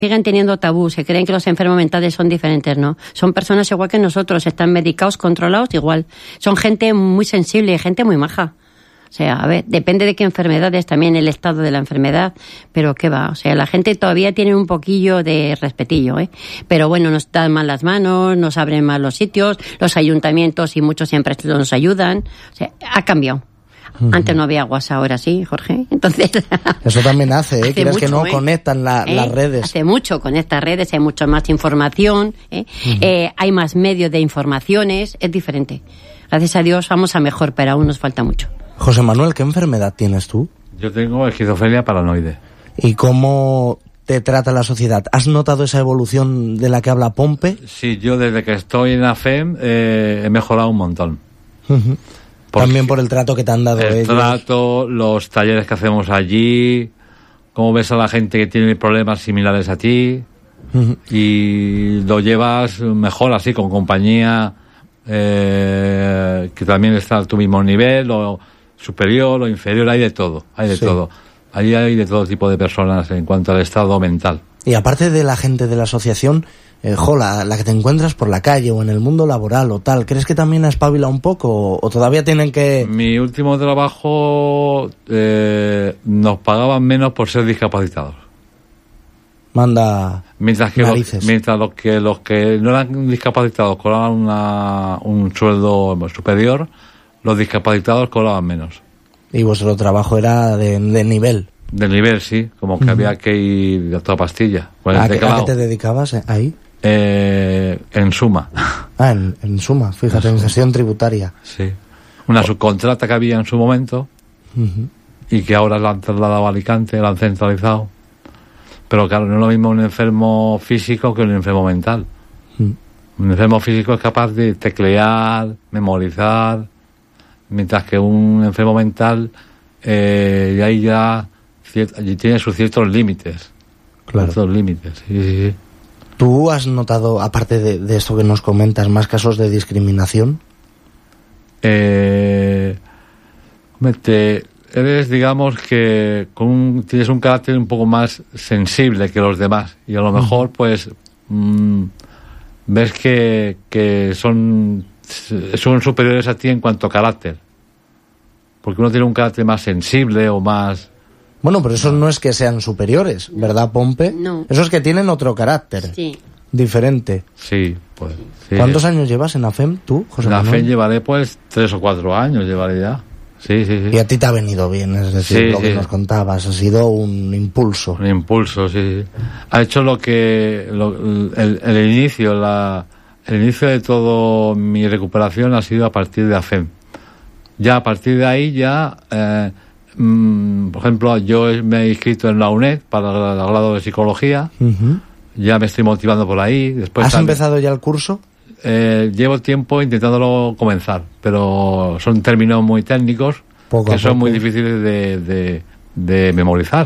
siguen teniendo tabú, se creen que los enfermos mentales son diferentes, ¿no? Son personas igual que nosotros, están medicados, controlados igual. Son gente muy sensible y gente muy maja. O sea, a ver, depende de qué enfermedades, también el estado de la enfermedad, pero qué va. O sea, la gente todavía tiene un poquillo de respetillo, ¿eh? Pero bueno, nos dan más las manos, nos abren más los sitios, los ayuntamientos y muchos siempre nos ayudan. O sea, ha cambiado. Antes no había WhatsApp, ahora sí, Jorge. Entonces eso también hace mucho, que no conectan las redes. Hace mucho con estas redes, hay mucho más información, hay más medios de informaciones, es diferente. Gracias a Dios vamos a mejor, pero aún nos falta mucho. José Manuel, ¿qué enfermedad tienes tú? Yo tengo esquizofrenia paranoide. ¿Y cómo te trata la sociedad? ¿Has notado esa evolución de la que habla Pompe? Sí, yo desde que estoy en AFEM he mejorado un montón. También por el trato que te han dado ellos. El trato, los talleres que hacemos allí, cómo ves a la gente que tiene problemas similares a ti, y lo llevas mejor así, con compañía que también está a tu mismo nivel, lo superior, lo inferior, hay de todo, todo. Allí hay de todo tipo de personas en cuanto al estado mental. Y aparte de la gente de la asociación, la que te encuentras por la calle o en el mundo laboral o tal, ¿crees que también ha espabilado un poco o todavía tienen que...? Mi último trabajo nos pagaban menos por ser discapacitados. Manda mientras los que no eran discapacitados cobraban un sueldo superior, los discapacitados cobraban menos. ¿Y vuestro trabajo era de nivel? De nivel, sí, como que había que ir a toda pastilla. ¿A qué te dedicabas ahí? En Suma. En Suma, fíjate, en gestión tributaria. Sí. Una subcontrata que había en su momento y que ahora la han trasladado a Alicante, la han centralizado. Pero claro, no es lo mismo un enfermo físico que un enfermo mental. Un enfermo físico es capaz de teclear, memorizar, mientras que un enfermo mental y ahí ya tiene sus ciertos límites. Claro. Ciertos límites, sí. ¿Tú has notado, aparte de esto que nos comentas, más casos de discriminación? Eres, digamos, que tienes un carácter un poco más sensible que los demás y a lo mejor pues ves que son superiores a ti en cuanto a carácter, porque uno tiene un carácter más sensible o más... Bueno, pero eso no es que sean superiores, ¿verdad, Pompe? No. Eso es que tienen otro carácter. Sí. Diferente. Sí, pues... Sí. ¿Cuántos años llevas en AFEM tú, José Manuel? En AFEM llevaré pues 3 o 4 años, llevaré ya. Sí. Y a ti te ha venido bien, es decir, lo que nos contabas, ha sido un impulso. Un impulso, sí. Ha hecho el inicio de todo mi recuperación ha sido a partir de AFEM. Ya a partir de ahí por ejemplo, yo me he inscrito en la UNED para el grado de psicología. Ya me estoy motivando por ahí. Después ¿Has empezado ya el curso? Llevo tiempo intentándolo comenzar, pero son términos muy técnicos que son muy difíciles de memorizar.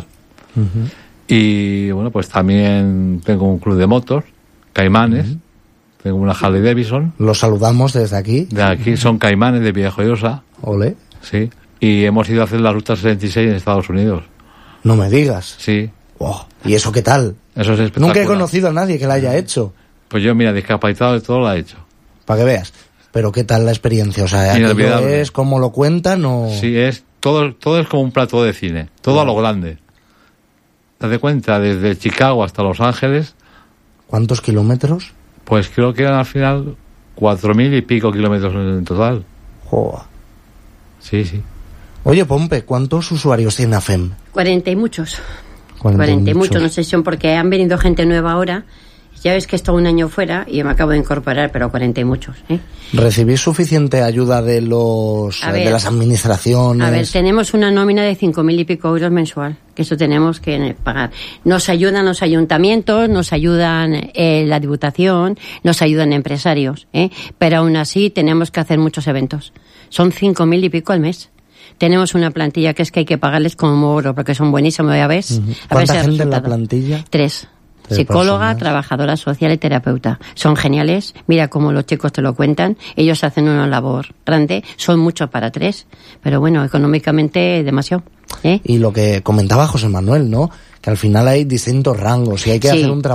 Y bueno, pues también tengo un club de motos, Caimanes, tengo una Harley Davidson. Los saludamos desde aquí. De aquí son Caimanes de Villajoyosa. Ole. Sí. Y hemos ido a hacer la Ruta 66 en Estados Unidos. No me digas. Sí. Wow. ¿Y eso qué tal? Eso es espectacular. Nunca he conocido a nadie que la haya hecho. Pues yo, mira, discapacitado de todo lo ha hecho. Para que veas. Pero ¿qué tal la experiencia? O sea, ¿es como lo cuentan o...? Sí, todo es como un plato de cine. Todo a lo grande. ¿Te das cuenta? Desde Chicago hasta Los Ángeles. ¿Cuántos kilómetros? Pues creo que eran al final 4.000 y pico kilómetros en total. Joder. Sí. Oye, Pompe, ¿cuántos usuarios tiene AFEM? 40 y muchos. 40 y muchos, no sé si son porque han venido gente nueva ahora. Ya ves que he estado un año fuera y me acabo de incorporar, pero 40 y muchos. ¿Recibís suficiente ayuda de las administraciones? A ver, tenemos una nómina de 5.000 y pico euros mensual, que eso tenemos que pagar. Nos ayudan los ayuntamientos, nos ayudan la Diputación, nos ayudan empresarios, pero aún así tenemos que hacer muchos eventos. Son 5.000 y pico al mes. Tenemos una plantilla que es que hay que pagarles como oro, porque son buenísimos, ya ves. ¿Cuánta gente en la plantilla? 3. Psicóloga, personas. Trabajadora social y terapeuta. Son geniales. Mira cómo los chicos te lo cuentan. Ellos hacen una labor grande. Son muchos para 3. Pero bueno, económicamente demasiado. Y lo que comentaba José Manuel, ¿no? Que al final hay distintos rangos y hay que hacer un trabajo